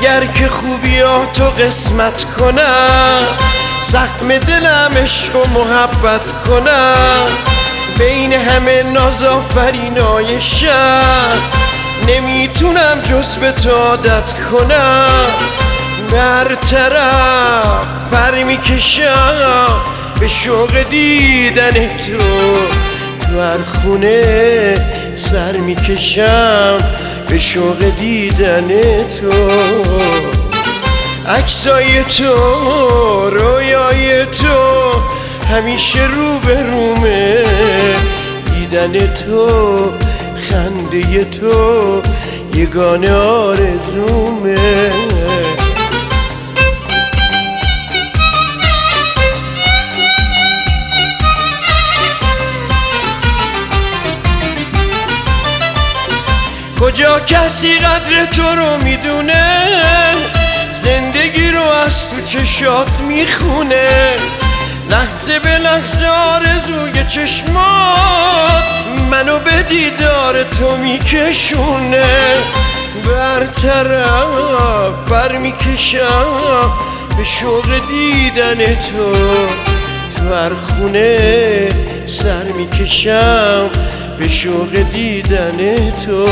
اگر که خوبیاتو قسمت کنم، زخم دلم عشق و محبت کنم، بین همه نازآفرینای شهر نمیتونم جز به تو عادت کنم. برطرف پر میکشم به شوق دیدن تو، تو هر خونه سر میکشم به شوق دیدن تو. عکسای تو، رویای تو همیشه رو به رومه، دیدن تو، خنده تو یگانه آرزومه. کجا کسی قدر تو رو میدونه، زندگی رو از تو چشات میخونه، لحظه به لحظه آرزوی چشمات منو به دیدار تو میکشونه. برطرف پر میکشم به شوق دیدن تو، تو هر خونه سر میکشم به شوق دیدن تو.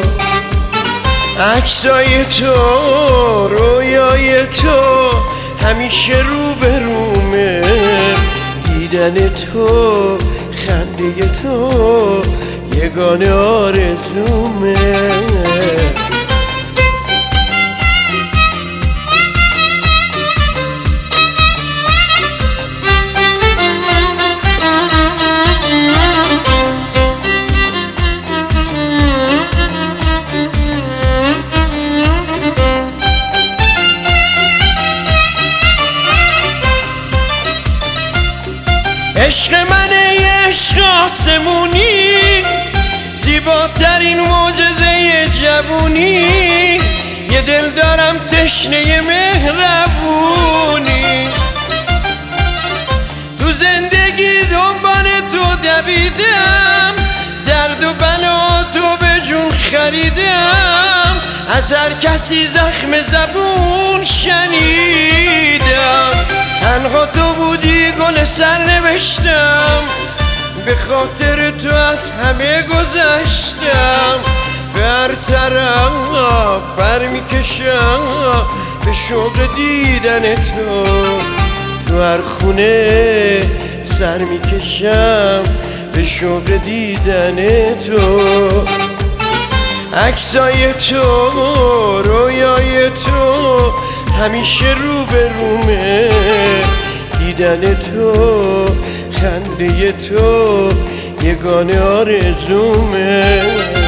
عکسای تو، رویای تو همیشه رو به رومه، دیدن تو، خنده تو یگانه آرزومه. عشق منه عشق آسمونی، زیباترین معجزه جوونی، یه دل دارم تشنه مهربونی، تو زندگی دنبال تو دویدم، درد و بلا تو به جون خریدم، از هر کسی زخم زبون شنیدم، تنها تو بودی گل سر نوشتم، به خاطر تو از همه گذشتم. برطرف پر میکشم به شوق دیدن تو، تو هر خونه سر میکشم به شوق دیدن تو. عکسای تو، رویای تو همیشه رو به رومه، دیدن تو، خنده تو یگانه آرزومه.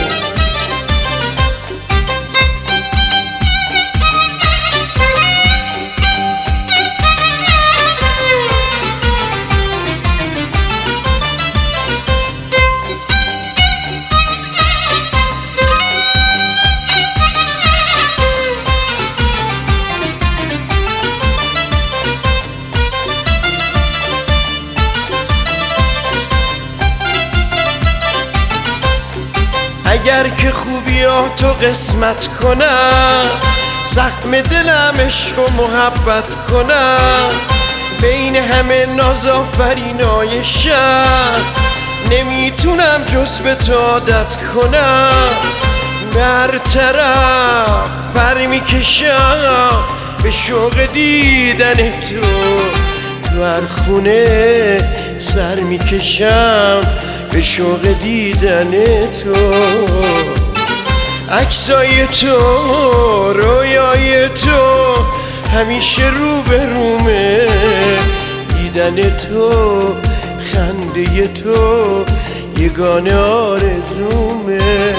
اگر که خوبیاتو قسمت کنم، زخم دلم عشق و محبت کنم، بین همه نازآفرینای شهر نمیتونم جز به تو عادت کنم. برطرف پر میکشم به شوق دیدن تو، تو هر خونه سر میکشم به شوق دیدن تو. عکسای تو، رویای تو همیشه رو به رومه، دیدن تو، خنده تو یگانه آرزومه.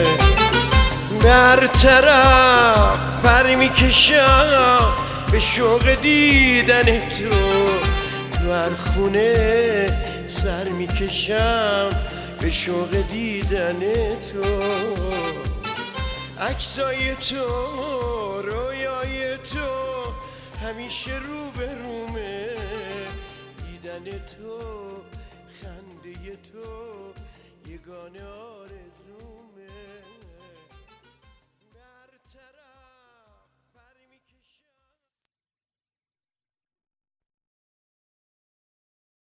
برطرف پر میکشم به شوق دیدن تو، تو هر خونه سر میکشم به شوق دیدن تو. عکسای تو، رویای تو همیشه رو به رومه، دیدن تو، خنده تو یگانه آرزوم.